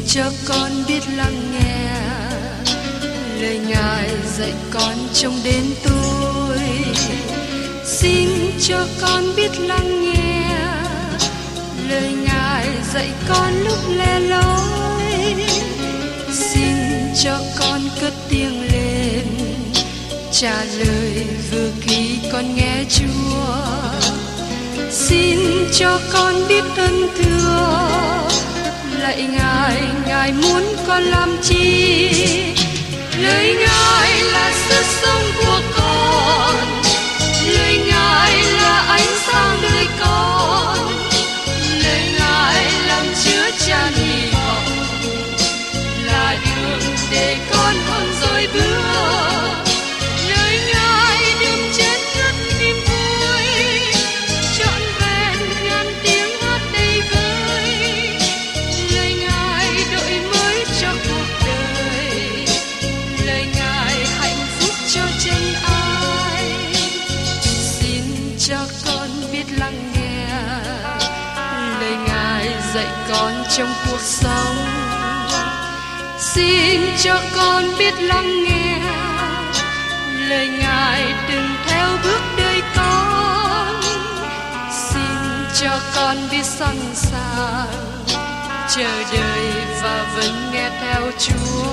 cho con biết lắng nghe lời Ngài dạy con trong đến tôi. Xin cho con biết lắng nghe lời Ngài dạy con lúc lẻ loi. Xin cho con cất tiếng lên trả lời vừa khi con nghe Chúa. Xin cho con biết ơn thưa lạy Ngài, Ngài muốn con làm chi? Lời Ngài là sức sống của con, lời Ngài là ánh sáng đời con, lời Ngài làm chứa chan hy vọng, là đường để con không dối bước. Lời Ngài đừng chết rất niềm vui, trọn vẹn ngàn tiếng hát đầy vơi. Lời Ngài đổi mới cho cuộc đời, lời Ngài hạnh phúc cho chân ai. Xin cho con biết lắng nghe lời Ngài dạy con trong cuộc sống. Xin cho con biết lắng nghe lời Ngài đừng theo bước đời con. Xin cho con biết sẵn sàng chờ đợi và vẫn nghe theo Chúa.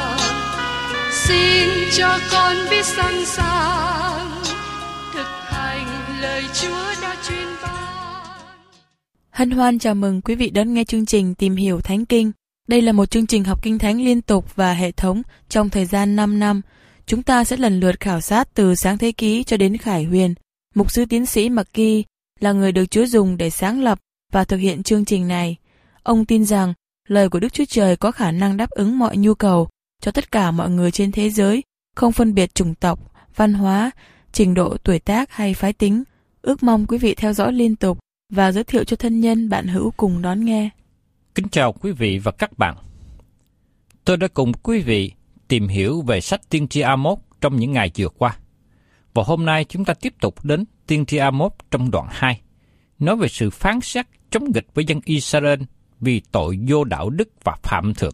Xin cho con biết sẵn sàng thực hành lời Chúa đã truyền ban. Hân hoan chào mừng quý vị đón nghe chương trình Tìm hiểu Thánh Kinh. Đây là một chương trình học Kinh Thánh liên tục và hệ thống trong thời gian 5 năm. Chúng ta sẽ lần lượt khảo sát từ Sáng Thế Ký cho đến Khải Huyền. Mục sư tiến sĩ McGee là người được Chúa dùng để sáng lập và thực hiện chương trình này. Ông tin rằng lời của Đức Chúa Trời có khả năng đáp ứng mọi nhu cầu cho tất cả mọi người trên thế giới, không phân biệt chủng tộc, văn hóa, trình độ tuổi tác hay phái tính. Ước mong quý vị theo dõi liên tục và giới thiệu cho thân nhân bạn hữu cùng đón nghe. Kính chào quý vị và các bạn. Tôi đã cùng quý vị tìm hiểu về sách Tiên tri Amos trong những ngày vừa qua. Và hôm nay chúng ta tiếp tục đến Tiên tri Amos trong đoạn 2, nói về sự phán xét chống nghịch với dân Israel vì tội vô đạo đức và phạm thượng.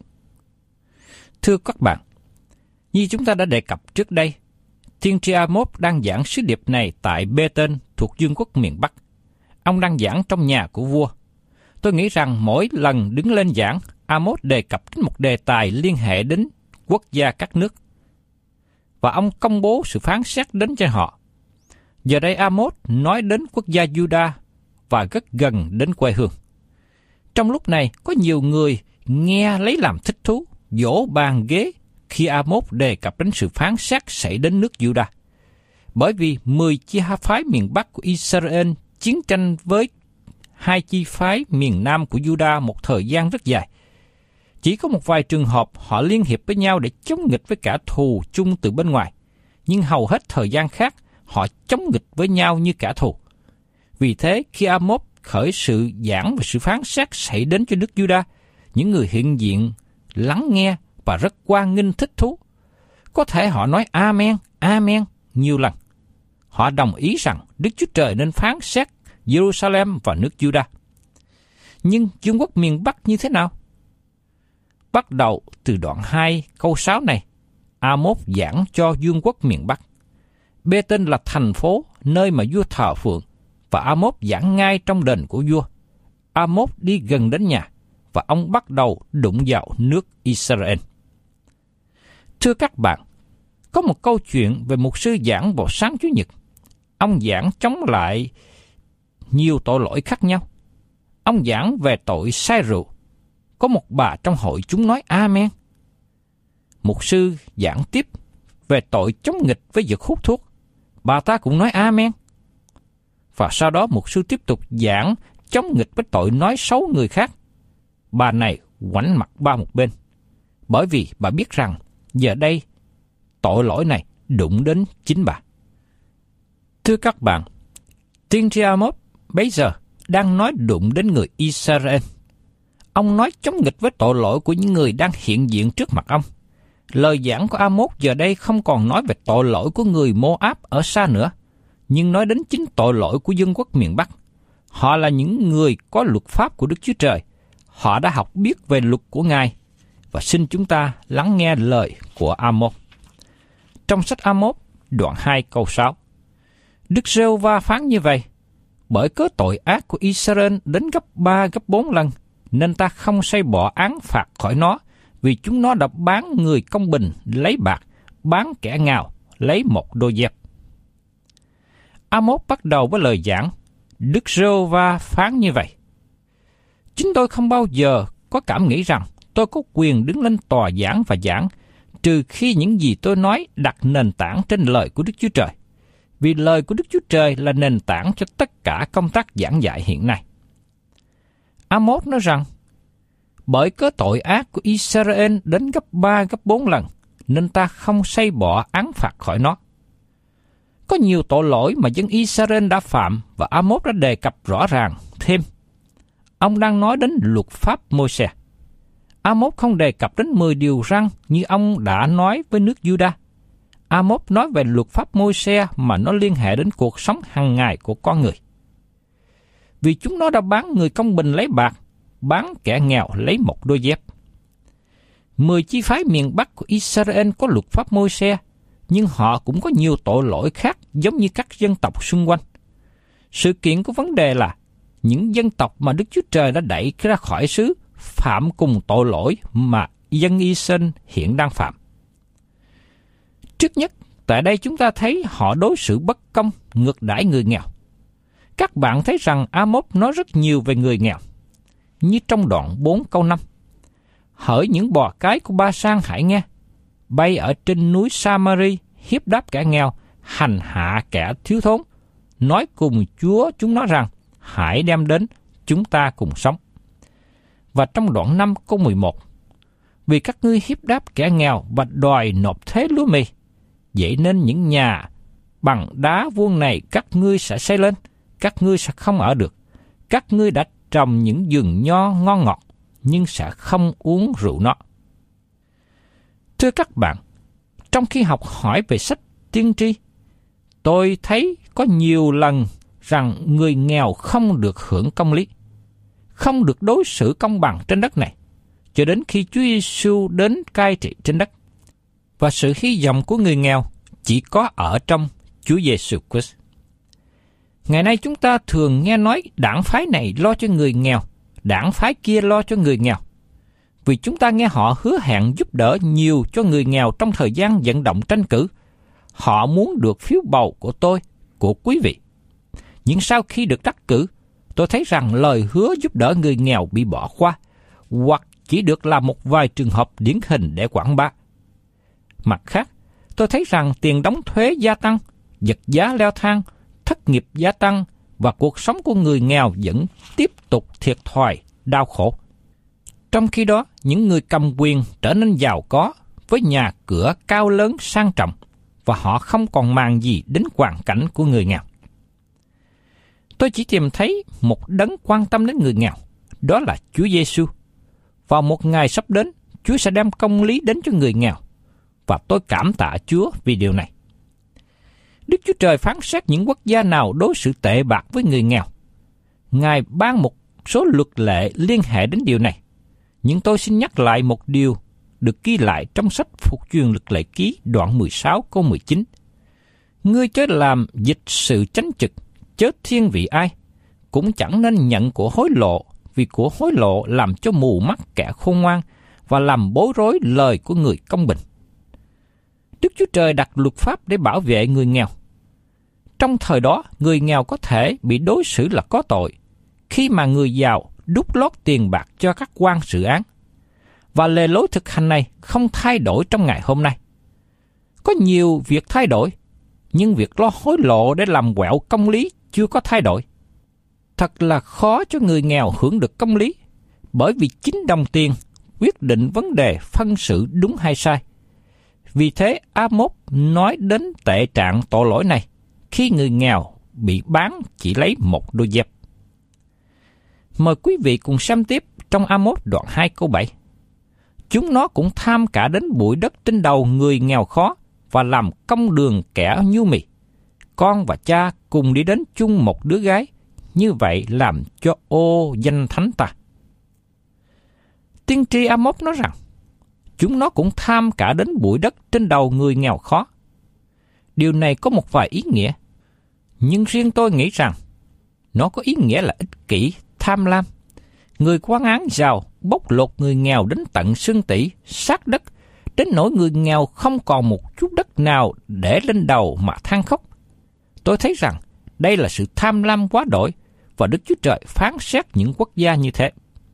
Thưa các bạn, như chúng ta đã đề cập trước đây, Tiên tri Amos đang giảng sứ điệp này tại Bê-tên thuộc vương quốc miền Bắc. Ông đang giảng trong nhà của vua. Tôi nghĩ rằng mỗi lần đứng lên giảng, Amos đề cập đến một đề tài liên hệ đến quốc gia các nước. Và ông công bố sự phán xét đến cho họ. Giờ đây Amos nói đến quốc gia Juda và rất gần đến quê hương. Trong lúc này, có nhiều người nghe lấy làm thích thú, vỗ bàn ghế khi Amos đề cập đến sự phán xét xảy đến nước Juda. Bởi vì 10 chi phái miền Bắc của Israel chiến tranh với 2 chi phái miền Nam của Juda một thời gian rất dài. Chỉ có một vài trường hợp họ liên hiệp với nhau để chống nghịch với kẻ thù chung từ bên ngoài, nhưng hầu hết thời gian khác họ chống nghịch với nhau như kẻ thù. Vì thế, khi Amos khởi sự giảng về sự phán xét xảy đến cho nước Juda, những người hiện diện lắng nghe và rất hoan nghênh thích thú. Có thể họ nói Amen, Amen nhiều lần. Họ đồng ý rằng Đức Chúa Trời nên phán xét Jerusalem và nước Juda. Nhưng vương quốc miền Bắc như thế nào? Bắt đầu từ đoạn 2 câu 6 này, Amos giảng cho vương quốc miền Bắc. Bê-tên là thành phố nơi mà vua thờ phượng, và Amos giảng ngay trong đền của vua. Amos đi gần đến nhà, và ông bắt đầu đụng vào nước Israel. Thưa các bạn, có một câu chuyện về một sư giảng vào sáng Chủ nhật. Ông giảng chống lại nhiều tội lỗi khác nhau. Ông giảng về tội say rượu. Có một bà trong hội chúng nói Amen. Một sư giảng tiếp về tội chống nghịch với việc hút thuốc. Bà ta cũng nói Amen. Và sau đó một sư tiếp tục giảng chống nghịch với tội nói xấu người khác. Bà này ngoảnh mặt qua một bên, bởi vì bà biết rằng giờ đây tội lỗi này đụng đến chính bà. Thưa các bạn, tiên tri Amos bây giờ đang nói đụng đến người Israel. Ông nói chống nghịch với tội lỗi của những người đang hiện diện trước mặt ông. Lời giảng của Amos giờ đây không còn nói về tội lỗi của người Moab ở xa nữa, nhưng nói đến chính tội lỗi của dân quốc miền Bắc. Họ là những người có luật pháp của Đức Chúa Trời. Họ đã học biết về luật của Ngài và xin chúng ta lắng nghe lời của Amos. Trong sách Amos, đoạn 2 câu 6, Đức Giê-hô-va phán như vậy: bởi cớ tội ác của Israel đến gấp 3 gấp 4 lần, nên ta không xây bỏ án phạt khỏi nó, vì chúng nó đã bán người công bình lấy bạc, bán kẻ nghèo lấy một đôi dép. Amos bắt đầu với lời giảng: Đức Giê-hô-va phán như vậy. Chính tôi không bao giờ có cảm nghĩ rằng tôi có quyền đứng lên tòa giảng và giảng, trừ khi những gì tôi nói đặt nền tảng trên lời của Đức Chúa Trời, vì lời của Đức Chúa Trời là nền tảng cho tất cả công tác giảng dạy hiện nay. Amos nói rằng, bởi cớ tội ác của Israel đến gấp 3 gấp 4 lần, nên ta không xây bỏ án phạt khỏi nó. Có nhiều tội lỗi mà dân Israel đã phạm, và Amos đã đề cập rõ ràng thêm. Ông đang nói đến luật pháp Môi-se. Amos không đề cập đến 10 điều răn như ông đã nói với nước Juda. Amos nói về luật pháp Môi-se mà nó liên hệ đến cuộc sống hàng ngày của con người. Vì chúng nó đã bán người công bình lấy bạc, bán kẻ nghèo lấy một đôi dép. 10 chi phái miền Bắc của Israel có luật pháp Môi-se, nhưng họ cũng có nhiều tội lỗi khác giống như các dân tộc xung quanh. Sự kiện của vấn đề là những dân tộc mà Đức Chúa Trời đã đẩy ra khỏi xứ phạm cùng tội lỗi mà dân Israel hiện đang phạm. Trước nhất, tại đây chúng ta thấy họ đối xử bất công, ngược đãi người nghèo. Các bạn thấy rằng Amos nói rất nhiều về người nghèo, như trong đoạn 4 câu 5. Hỡi những bò cái của Ba-san hãy nghe, bay ở trên núi Sa-ma-ri, hiếp đáp kẻ nghèo, hành hạ kẻ thiếu thốn, nói cùng Chúa chúng nó rằng, hãy đem đến, chúng ta cùng sống. Và trong đoạn 5 câu 11, vì các ngươi hiếp đáp kẻ nghèo và đòi nộp thế lúa mì, vậy nên những nhà bằng đá vuông này các ngươi sẽ xây lên, các ngươi sẽ không ở được. Các ngươi đã trồng những vườn nho ngon ngọt, nhưng sẽ không uống rượu nó. Thưa các bạn, trong khi học hỏi về sách tiên tri, tôi thấy có nhiều lần rằng người nghèo không được hưởng công lý, không được đối xử công bằng trên đất này, cho đến khi Chúa Giêsu đến cai trị trên đất. Và sự hy vọng của người nghèo chỉ có ở trong Chúa Giêsu Christ. Ngày nay chúng ta thường nghe nói đảng phái này lo cho người nghèo, đảng phái kia lo cho người nghèo. Vì chúng ta nghe họ hứa hẹn giúp đỡ nhiều cho người nghèo trong thời gian vận động tranh cử. Họ muốn được phiếu bầu của tôi, của quý vị. Nhưng sau khi được đắc cử, tôi thấy rằng lời hứa giúp đỡ người nghèo bị bỏ qua, hoặc chỉ được làm một vài trường hợp điển hình để quảng bá. Mặt khác, tôi thấy rằng tiền đóng thuế gia tăng, vật giá leo thang, thất nghiệp gia tăng và cuộc sống của người nghèo vẫn tiếp tục thiệt thòi, đau khổ. Trong khi đó, những người cầm quyền trở nên giàu có với nhà cửa cao lớn sang trọng và họ không còn màng gì đến hoàn cảnh của người nghèo. Tôi chỉ tìm thấy một đấng quan tâm đến người nghèo, đó là Chúa Giêsu. Vào một ngày sắp đến, Chúa sẽ đem công lý đến cho người nghèo, và tôi cảm tạ Chúa vì điều này. Đức Chúa Trời phán xét những quốc gia nào đối xử tệ bạc với người nghèo. Ngài ban một số luật lệ liên hệ đến điều này, nhưng tôi xin nhắc lại một điều được ghi lại trong sách Phục truyền Luật Lệ Ký đoạn 16 câu 19. Ngươi chớ làm dịch sự chánh trực, chớ thiên vị ai, cũng chẳng nên nhận của hối lộ, vì của hối lộ làm cho mù mắt kẻ khôn ngoan và làm bối rối lời của người công bình. Đức Chúa Trời đặt luật pháp để bảo vệ người nghèo. Trong thời đó, người nghèo có thể bị đối xử là có tội khi mà người giàu đút lót tiền bạc cho các quan xử án. Và lề lối thực hành này không thay đổi trong ngày hôm nay. Có nhiều việc thay đổi, nhưng việc lo hối lộ để làm quẹo công lý chưa có thay đổi. Thật là khó cho người nghèo hưởng được công lý, bởi vì chính đồng tiền quyết định vấn đề phân xử đúng hay sai. Vì thế, Amos nói đến tệ trạng tội lỗi này khi người nghèo bị bán chỉ lấy một đôi dép. Mời quý vị cùng xem tiếp trong Amos đoạn 2 câu 7. Chúng nó cũng tham cả đến bụi đất trên đầu người nghèo khó và làm công đường kẻ nhu mì. Con và cha cùng đi đến chung một đứa gái, như vậy làm cho ô danh thánh ta. Tiên tri Amos nói rằng, chúng nó cũng tham cả đến bụi đất trên đầu người nghèo khó. Điều này có một vài ý nghĩa, nhưng riêng tôi nghĩ rằng nó có ý nghĩa là ích kỷ, tham lam. Người quan án giàu bóc lột người nghèo đến tận xương tủy, sát đất, đến nỗi người nghèo không còn một chút đất nào để lên đầu mà than khóc. Tôi thấy rằng đây là sự tham lam quá đổi, và Đức Chúa Trời phán xét những quốc gia như thế.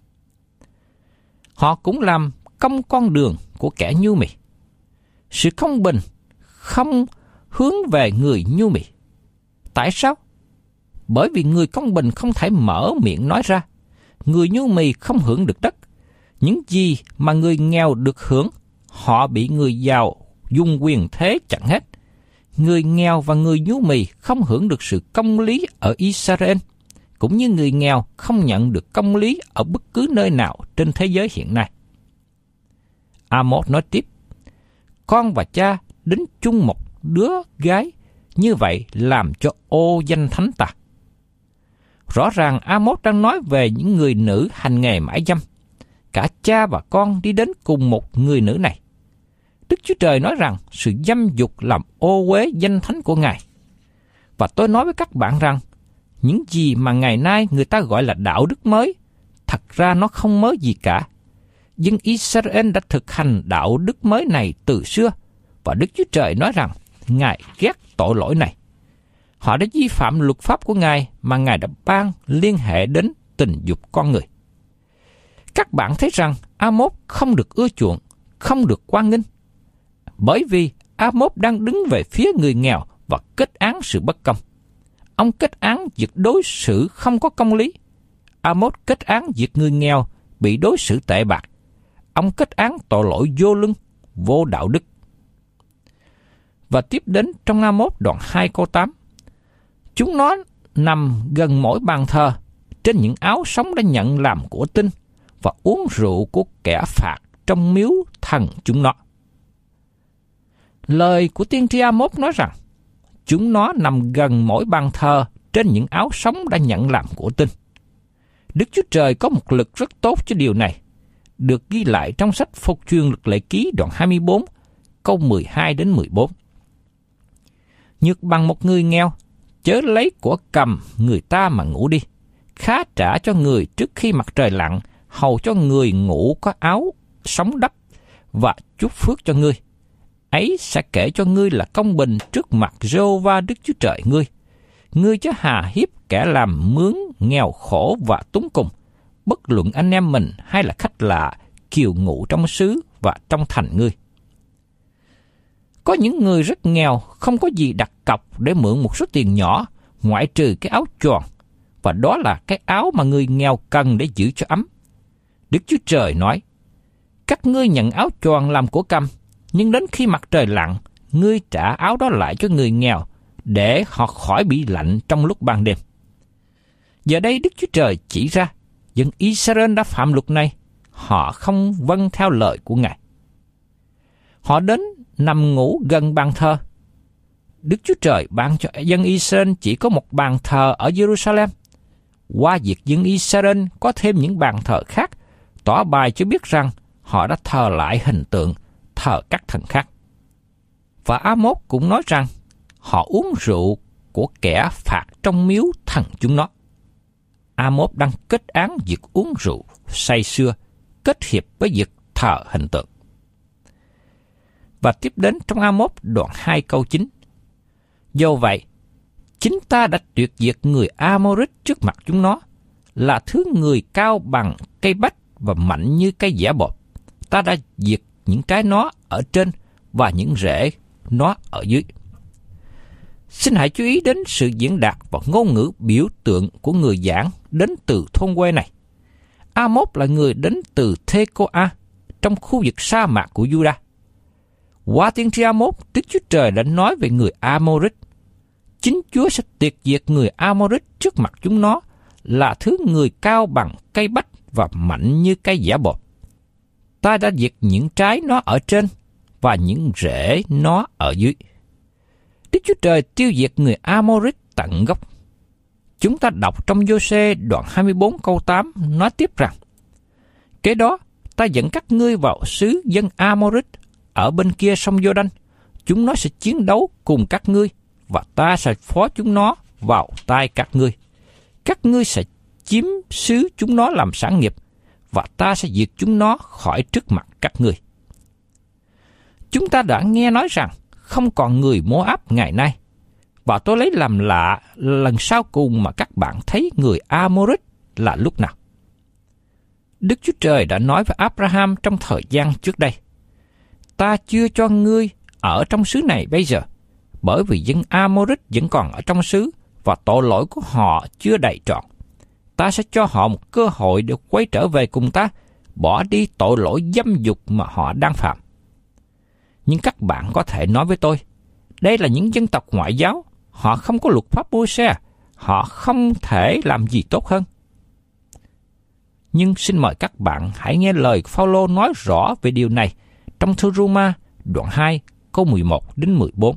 Họ cũng làm cong con đường của kẻ nhu mì. Sự công bình không hướng về người nhu mì. Tại sao? Bởi vì người công bình không thể mở miệng nói ra. Người nhu mì không hưởng được đất. Những gì mà người nghèo được hưởng, họ bị người giàu dùng quyền thế chặn hết. Người nghèo và người nhu mì không hưởng được sự công lý ở Israel, cũng như người nghèo không nhận được công lý ở bất cứ nơi nào trên thế giới hiện nay. Amos nói tiếp, con và cha đến chung một đứa gái, như vậy làm cho ô danh thánh ta. Rõ ràng Amos đang nói về những người nữ hành nghề mãi dâm. Cả cha và con đi đến cùng một người nữ này. Đức Chúa Trời nói rằng sự dâm dục làm ô uế danh thánh của Ngài. Và tôi nói với các bạn rằng, những gì mà ngày nay người ta gọi là đạo đức mới, thật ra nó không mới gì cả. Dân Israel đã thực hành đạo đức mới này từ xưa, và Đức Chúa Trời nói rằng Ngài ghét tội lỗi này. Họ đã vi phạm luật pháp của Ngài mà Ngài đã ban liên hệ đến tình dục con người. Các bạn thấy rằng Amos không được ưa chuộng, không được hoan nghênh, bởi vì Amos đang đứng về phía người nghèo và kết án sự bất công. Ông kết án việc đối xử không có công lý. Amos kết án việc người nghèo bị đối xử tệ bạc. Ông kết án tội lỗi vô lương, vô đạo đức. Và tiếp đến trong Amos đoạn 2 câu 8. Chúng nó nằm gần mỗi bàn thờ, trên những áo sống đã nhận làm của tinh, và uống rượu của kẻ phạt trong miếu thần chúng nó. Lời của tiên tri Amos nói rằng, chúng nó nằm gần mỗi bàn thờ, trên những áo sống đã nhận làm của tinh. Đức Chúa Trời có một lực rất tốt cho điều này, được ghi lại trong sách Phục truyền Luật Lệ Ký đoạn 24, câu 12 đến 14. Nhược bằng một người nghèo, chớ lấy của cầm người ta mà ngủ đi. Khá trả cho người trước khi mặt trời lặn, hầu cho người ngủ có áo sống đắp, và chúc phước cho ngươi. Ấy sẽ kể cho ngươi là công bình trước mặt Giê-hô-va Đức Chúa Trời ngươi. Ngươi chớ hà hiếp kẻ làm mướn, nghèo khổ và túng cùng, bất luận anh em mình hay là khách lạ, kiều ngụ trong xứ và trong thành ngươi. Có những người rất nghèo, không có gì đặt cọc để mượn một số tiền nhỏ, ngoại trừ cái áo choàng, và đó là cái áo mà người nghèo cần để giữ cho ấm. Đức Chúa Trời nói, các ngươi nhận áo choàng làm của cầm, nhưng đến khi mặt trời lặn, ngươi trả áo đó lại cho người nghèo, để họ khỏi bị lạnh trong lúc ban đêm. Giờ đây Đức Chúa Trời chỉ ra, dân Israel đã phạm luật này, họ không vâng theo lời của Ngài. Họ đến nằm ngủ gần bàn thờ. Đức Chúa Trời ban cho dân Israel chỉ có một bàn thờ ở Jerusalem. Qua việc dân Israel có thêm những bàn thờ khác, tỏ bài cho biết rằng họ đã thờ lại hình tượng, thờ các thần khác. Và Amos cũng nói rằng họ uống rượu của kẻ phạt trong miếu thần chúng nó. Amos đang kết án việc uống rượu say sưa kết hiệp với việc thờ hình tượng. Và tiếp đến trong Amos đoạn 2 câu 9. Do vậy, chính ta đã tuyệt diệt người Amorit trước mặt chúng nó, là thứ người cao bằng cây bách và mạnh như cây dẻ bột. Ta đã diệt những trái nó ở trên và những rễ nó ở dưới. Xin hãy chú ý đến sự diễn đạt và ngôn ngữ biểu tượng của người giảng đến từ thôn quê này. Amos là người đến từ Thê-cô-a, trong khu vực sa mạc của Juda. Qua tiên tri Amos, Đức Chúa Trời đã nói về người Amorit. Chính Chúa sẽ tuyệt diệt người Amorit trước mặt chúng nó, là thứ người cao bằng cây bách và mạnh như cây dẻ bột. Ta đã diệt những trái nó ở trên và những rễ nó ở dưới. Đức Chúa Trời tiêu diệt người Amorit tận gốc. Chúng ta đọc trong Giô-sê đoạn 24 câu 8 nói tiếp rằng, kế đó ta dẫn các ngươi vào xứ dân Amorit ở bên kia sông Giô-đanh. Chúng nó sẽ chiến đấu cùng các ngươi, và ta sẽ phó chúng nó vào tay các ngươi. Các ngươi sẽ chiếm xứ chúng nó làm sản nghiệp, và ta sẽ diệt chúng nó khỏi trước mặt các ngươi. Chúng ta đã nghe nói rằng không còn người Mô-áp ngày nay, và tôi lấy làm lạ lần sau cùng mà các bạn thấy người Amorit là lúc nào. Đức Chúa Trời đã nói với Abraham trong thời gian trước đây: ta chưa cho ngươi ở trong xứ này bây giờ, bởi vì dân Amorit vẫn còn ở trong xứ, và tội lỗi của họ chưa đầy trọn. Ta sẽ cho họ một cơ hội để quay trở về cùng ta, bỏ đi tội lỗi dâm dục mà họ đang phạm. Nhưng các bạn có thể nói với tôi, đây là những dân tộc ngoại giáo, họ không có luật pháp Mô-se, họ không thể làm gì tốt hơn. Nhưng xin mời các bạn hãy nghe lời Phao-lô nói rõ về điều này trong thư Rô-ma đoạn 2 câu 11 đến 14.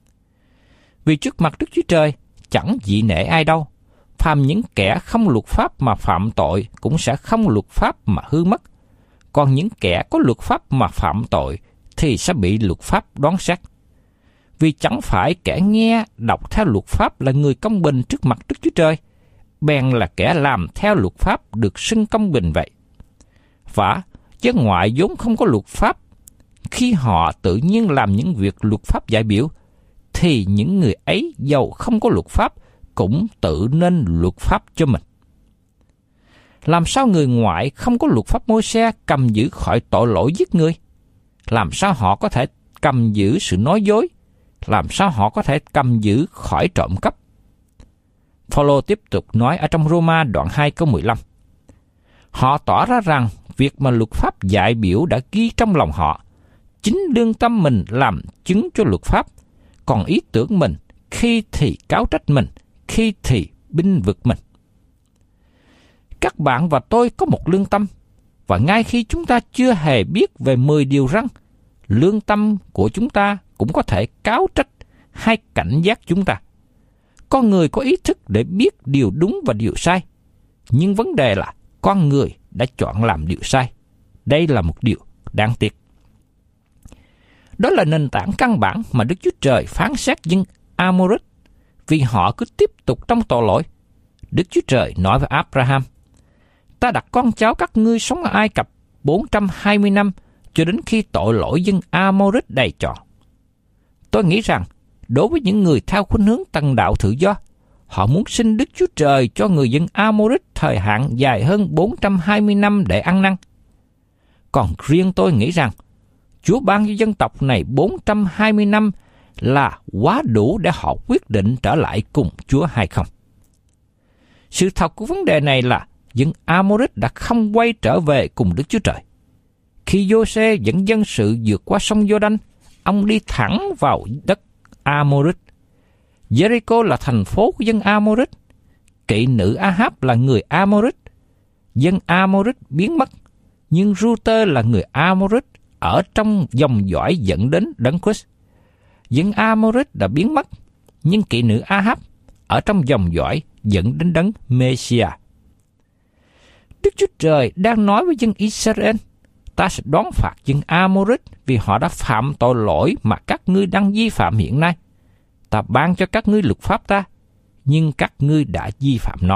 Vì trước mặt Đức Chúa Trời chẳng dị nể ai đâu, phàm những kẻ không luật pháp mà phạm tội cũng sẽ không luật pháp mà hư mất. Còn những kẻ có luật pháp mà phạm tội thì sẽ bị luật pháp đoán xét. Vì chẳng phải kẻ nghe đọc theo luật pháp là người công bình trước mặt Đức Chúa Trời, bèn là kẻ làm theo luật pháp được xưng công bình vậy. Và dân ngoại vốn không có luật pháp, khi họ tự nhiên làm những việc luật pháp dạy biểu, thì những người ấy dầu không có luật pháp cũng tự nên luật pháp cho mình. Làm sao người ngoại không có luật pháp Mô-se cầm giữ khỏi tội lỗi giết người? Làm sao họ có thể cầm giữ sự nói dối? Làm sao họ có thể cầm giữ khỏi trộm cắp? Phao-lô tiếp tục nói ở trong Rô-ma đoạn 2 câu 15. Họ tỏ ra rằng việc mà luật pháp dạy biểu đã ghi trong lòng họ, chính lương tâm mình làm chứng cho luật pháp, còn ý tưởng mình khi thì cáo trách mình, khi thì binh vực mình. Các bạn và tôi có một lương tâm, và ngay khi chúng ta chưa hề biết về 10 điều răn, lương tâm của chúng ta cũng có thể cáo trách hay cảnh giác chúng ta. Con người có ý thức để biết điều đúng và điều sai, nhưng vấn đề là con người đã chọn làm điều sai. Đây là một điều đáng tiếc. Đó là nền tảng căn bản mà Đức Chúa Trời phán xét dân Amorit, vì họ cứ tiếp tục trong tội lỗi. Đức Chúa Trời nói với Abraham: ta đặt con cháu các ngươi sống ở Ai Cập 420 năm, cho đến khi tội lỗi dân Amorit đầy trọn. Tôi nghĩ rằng, đối với những người theo khuynh hướng tần đạo tự do, họ muốn xin Đức Chúa Trời cho người dân Amorit thời hạn dài hơn 420 năm để ăn năn. Còn riêng tôi nghĩ rằng, Chúa ban cho dân tộc này 420 năm là quá đủ để họ quyết định trở lại cùng Chúa hay không. Sự thật của vấn đề này là dân Amorit đã không quay trở về cùng Đức Chúa Trời. Khi Giô-se dẫn dân sự vượt qua sông Giô-đanh, ông đi thẳng vào đất Amorit. Jericho là thành phố của dân Amorit. Kỵ nữ Ahab là người Amorit. Dân Amorit biến mất, nhưng Ruther là người Amorit ở trong dòng dõi dẫn đến Đấng Christ. Dân Amorit đã biến mất, nhưng kỵ nữ Ahab ở trong dòng dõi dẫn đến Đấng Messiah. Đức Chúa Trời đang nói với dân Israel: ta sẽ đón phạt dân Amorit vì họ đã phạm tội lỗi mà các ngươi đang vi phạm hiện nay. Ta ban cho các ngươi luật pháp ta, nhưng các ngươi đã vi phạm nó.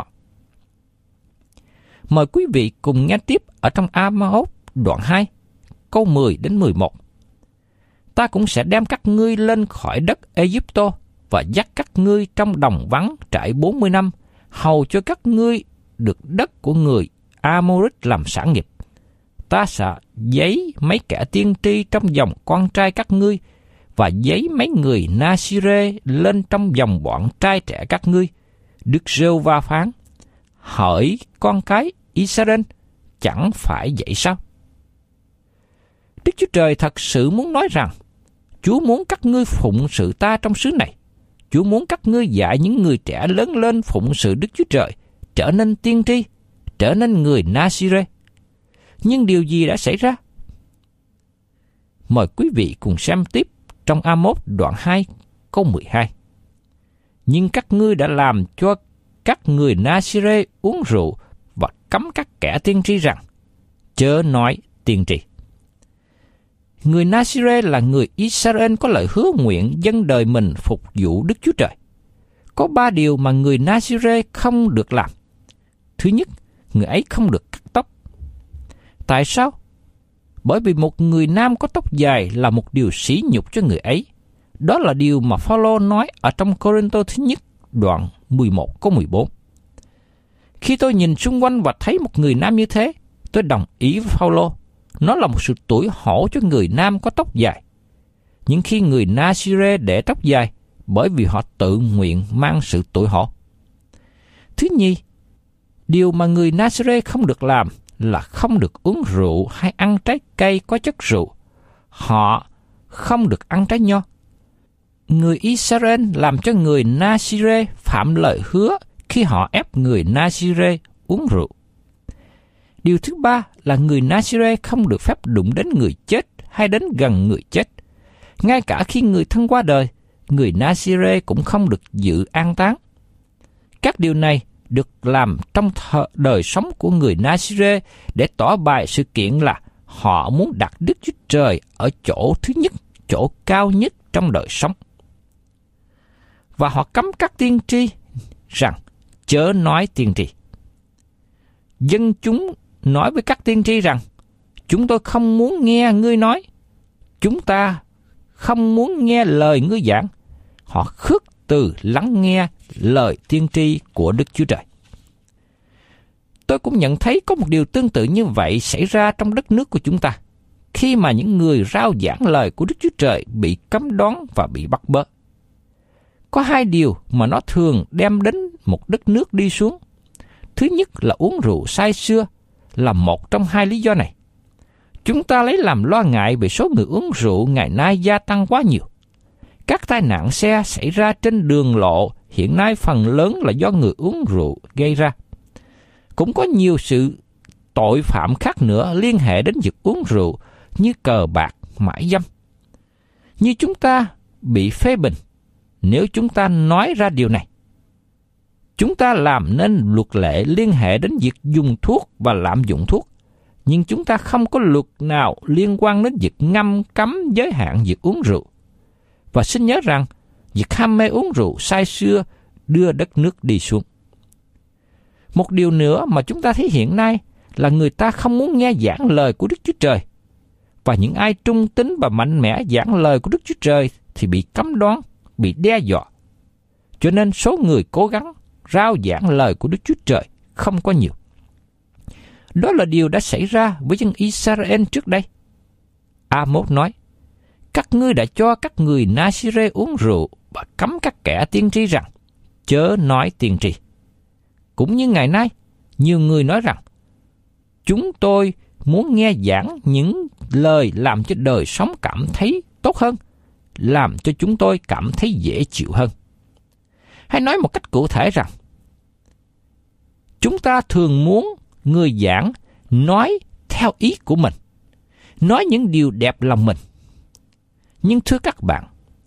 Mời quý vị cùng nghe tiếp ở trong Amos đoạn 2, câu 10 đến 11. Ta cũng sẽ đem các ngươi lên khỏi đất Ai-cập và dắt các ngươi trong đồng vắng trải 40 năm, hầu cho các ngươi được đất của người Amorit làm sản nghiệp. Ta sẽ giấy mấy kẻ tiên tri trong dòng con trai các ngươi, và giấy mấy người Na-si-rê lên trong dòng bọn trai trẻ các ngươi. Đức Giê-hô-va phán: hỡi con cái Israel, chẳng phải vậy sao? Đức Chúa Trời thật sự muốn nói rằng, Chúa muốn các ngươi phụng sự ta trong xứ này. Chúa muốn các ngươi dạy những người trẻ lớn lên phụng sự Đức Chúa Trời, trở nên tiên tri, trở nên người Na-si-rê. Nhưng điều gì đã xảy ra? Mời quý vị cùng xem tiếp trong Amos đoạn 2 câu 12. Nhưng các ngươi đã làm cho các người Na-si-rê uống rượu và cấm các kẻ tiên tri rằng: chớ nói tiên tri. Người Nazire là người Israel có lời hứa nguyện dâng đời mình phục vụ Đức Chúa Trời. Có 3 điều mà người Nazire không được làm. Thứ nhất, người ấy không được cắt tóc. Tại sao? Bởi vì một người nam có tóc dài là một điều sỉ nhục cho người ấy. Đó là điều mà Phao-lô nói ở trong Cô-rinh-tô thứ nhất, đoạn 11 câu 14. Khi tôi nhìn xung quanh và thấy một người nam như thế, tôi đồng ý với Phao-lô. Nó là một sự tủi hổ cho người nam có tóc dài. Nhưng khi người Nazire để tóc dài, bởi vì họ tự nguyện mang sự tủi hổ. Thứ nhì, điều mà người Nazire không được làm là không được uống rượu hay ăn trái cây có chất rượu. Họ không được ăn trái nho. Người Israel làm cho người Nazire phạm lời hứa khi họ ép người Nazire uống rượu. Điều thứ 3 là người Nazire không được phép đụng đến người chết hay đến gần người chết. Ngay cả khi người thân qua đời, người Nazire cũng không được dự an táng. Các điều này được làm trong đời sống của người Nazire để tỏ bày sự kiện là họ muốn đặt Đức Chúa Trời ở chỗ thứ nhất, chỗ cao nhất trong đời sống. Và họ cấm các tiên tri rằng chớ nói tiên tri. Dân chúng nói với các tiên tri rằng chúng tôi không muốn nghe ngươi nói, chúng ta không muốn nghe lời ngươi giảng. Họ khước từ lắng nghe lời tiên tri của Đức Chúa Trời. Tôi cũng nhận thấy có một điều tương tự như vậy xảy ra trong đất nước của chúng ta, khi mà những người rao giảng lời của Đức Chúa Trời bị cấm đoán và bị bắt bớ. Có 2 điều mà nó thường đem đến một đất nước đi xuống. Thứ nhất là uống rượu say sưa, là một trong 2 lý do này. Chúng ta lấy làm lo ngại về số người uống rượu ngày nay gia tăng quá nhiều. Các tai nạn xe xảy ra trên đường lộ hiện nay phần lớn là do người uống rượu gây ra. Cũng có nhiều sự tội phạm khác nữa liên hệ đến việc uống rượu như cờ bạc, mại dâm. Như chúng ta bị phê bình nếu chúng ta nói ra điều này. Chúng ta làm nên luật lệ liên hệ đến việc dùng thuốc và lạm dụng thuốc, nhưng chúng ta không có luật nào liên quan đến việc ngăn cấm giới hạn việc uống rượu. Và xin nhớ rằng, việc ham mê uống rượu say sưa đưa đất nước đi xuống. Một điều nữa mà chúng ta thấy hiện nay là người ta không muốn nghe giảng lời của Đức Chúa Trời. Và những ai trung tín và mạnh mẽ giảng lời của Đức Chúa Trời thì bị cấm đoán, bị đe dọa. Cho nên số người cố gắng rao giảng lời của Đức Chúa Trời không có nhiều. Đó là điều đã xảy ra với dân Israel trước đây. Amos nói, các ngươi đã cho các người Nazire uống rượu và cấm các kẻ tiên tri rằng chớ nói tiên tri. Cũng như ngày nay, nhiều người nói rằng chúng tôi muốn nghe giảng những lời làm cho đời sống cảm thấy tốt hơn, làm cho chúng tôi cảm thấy dễ chịu hơn. Hay nói một cách cụ thể rằng, chúng ta thường muốn người giảng nói theo ý của mình, nói những điều đẹp lòng mình. Nhưng thưa các bạn,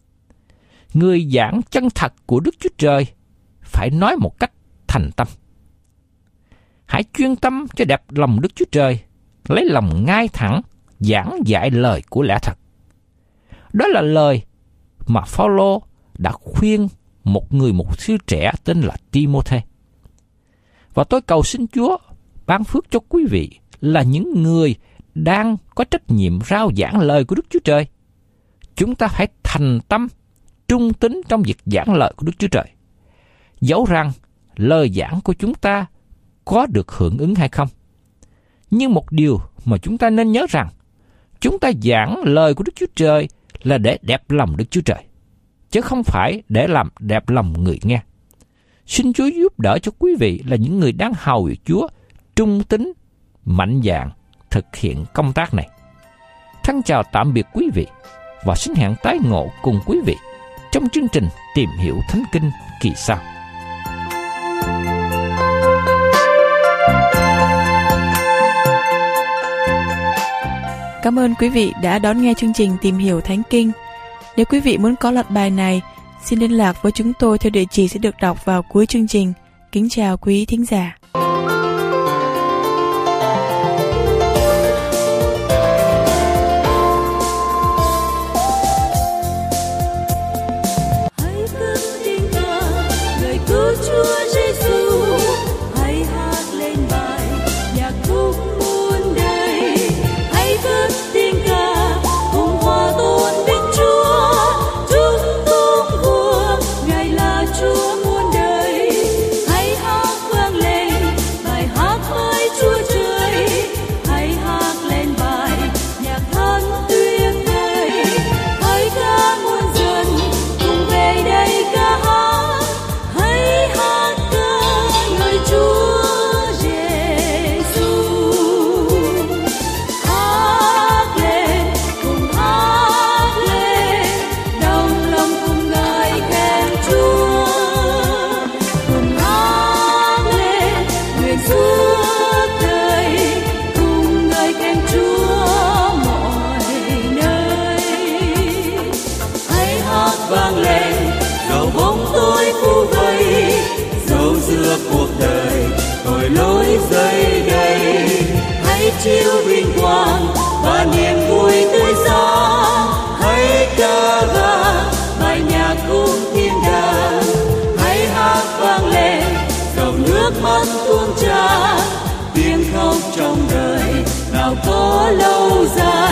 người giảng chân thật của Đức Chúa Trời phải nói một cách thành tâm. Hãy chuyên tâm cho đẹp lòng Đức Chúa Trời, lấy lòng ngay thẳng, giảng dạy lời của lẽ thật. Đó là lời mà Phao-lô đã khuyên một người mục sư trẻ tên là Ti-mô-thê. Và tôi cầu xin Chúa ban phước cho quý vị là những người đang có trách nhiệm rao giảng lời của Đức Chúa Trời. Chúng ta hãy thành tâm, trung tín trong việc giảng lời của Đức Chúa Trời. Dẫu rằng lời giảng của chúng ta có được hưởng ứng hay không. Nhưng một điều mà chúng ta nên nhớ rằng, chúng ta giảng lời của Đức Chúa Trời là để đẹp lòng Đức Chúa Trời, chứ không phải để làm đẹp lòng người nghe. Xin Chúa giúp đỡ cho quý vị là những người đang hầu việc Chúa, trung tín, mạnh dạn thực hiện công tác này. Thân chào tạm biệt quý vị và xin hẹn tái ngộ cùng quý vị trong chương trình Tìm Hiểu Thánh Kinh kỳ sau. Cảm ơn quý vị đã đón nghe chương trình Tìm Hiểu Thánh Kinh. Nếu quý vị muốn có loạt bài này, xin liên lạc với chúng tôi theo địa chỉ sẽ được đọc vào cuối chương trình. Kính chào quý thính giả. nối dây đầy. Hãy chiếu vinh quang và niềm vui tươi sáng. Hãy ca vang bài nhạc cung thiên đàng. Hãy hát vang lên dòng nước mắt tuôn tràn. Tiếng khóc trong đời nào có lâu dài.